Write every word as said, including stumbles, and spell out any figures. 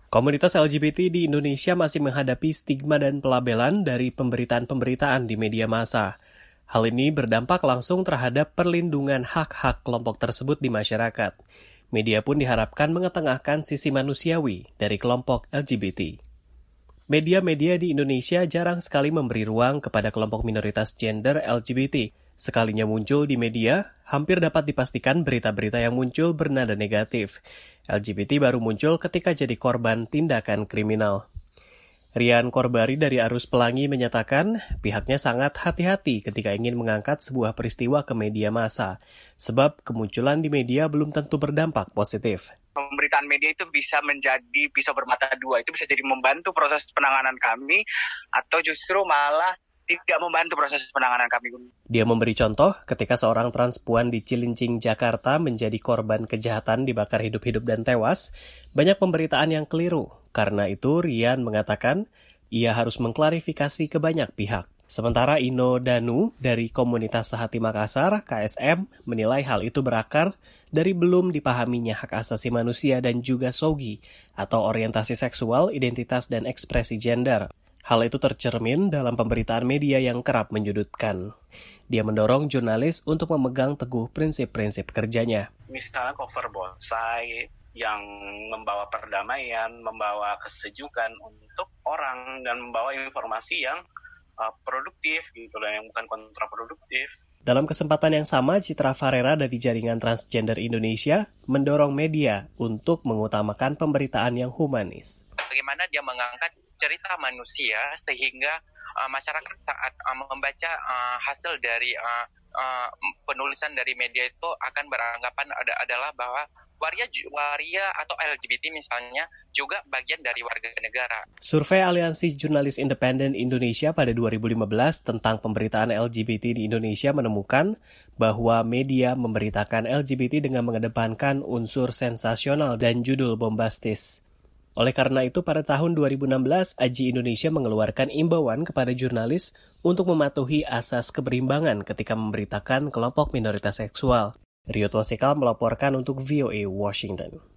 Komunitas L G B T di Indonesia masih menghadapi stigma dan pelabelan dari pemberitaan-pemberitaan di media massa. Hal ini berdampak langsung terhadap perlindungan hak-hak kelompok tersebut di masyarakat. Media pun diharapkan mengetengahkan sisi manusiawi dari kelompok L G B T. Media-media di Indonesia jarang sekali memberi ruang kepada kelompok minoritas gender L G B T. Sekalinya muncul di media, hampir dapat dipastikan berita-berita yang muncul bernada negatif. L G B T baru muncul ketika jadi korban tindakan kriminal. Rian Korbari dari Arus Pelangi menyatakan pihaknya sangat hati-hati ketika ingin mengangkat sebuah peristiwa ke media massa, sebab kemunculan di media belum tentu berdampak positif. Pemberitaan media itu bisa menjadi pisau bermata dua, itu bisa jadi membantu proses penanganan kami, atau justru malah tidak membantu proses penanganan kami. Dia memberi contoh ketika seorang transpuan di Cilincing, Jakarta menjadi korban kejahatan dibakar hidup-hidup dan tewas, banyak pemberitaan yang keliru. Karena itu, Rian mengatakan ia harus mengklarifikasi ke banyak pihak. Sementara Ino Danu dari Komunitas Sehati Makassar, K S M, menilai hal itu berakar dari belum dipahaminya hak asasi manusia dan juga S O G I, atau orientasi seksual, identitas, dan ekspresi gender. Hal itu tercermin dalam pemberitaan media yang kerap menyudutkan. Dia mendorong jurnalis untuk memegang teguh prinsip-prinsip kerjanya. Misalnya cover bonsai yang membawa perdamaian, membawa kesejukan untuk orang, dan membawa informasi yang uh, produktif, gitu loh, yang bukan kontraproduktif. Dalam kesempatan yang sama, Citra Farera dari Jaringan Transgender Indonesia mendorong media untuk mengutamakan pemberitaan yang humanis. Bagaimana dia mengangkat cerita manusia sehingga uh, masyarakat saat uh, membaca uh, hasil dari uh, uh, penulisan dari media itu akan beranggapan ada, adalah bahwa waria waria atau L G B T misalnya juga bagian dari warga negara. Survei Aliansi Jurnalis Independen Indonesia pada dua ribu lima belas tentang pemberitaan L G B T di Indonesia menemukan bahwa media memberitakan L G B T dengan mengedepankan unsur sensasional dan judul bombastis. Oleh karena itu, pada tahun dua ribu enam belas, A J I Indonesia mengeluarkan imbauan kepada jurnalis untuk mematuhi asas keberimbangan ketika memberitakan kelompok minoritas seksual. Rio Twasikal melaporkan untuk V O A Washington.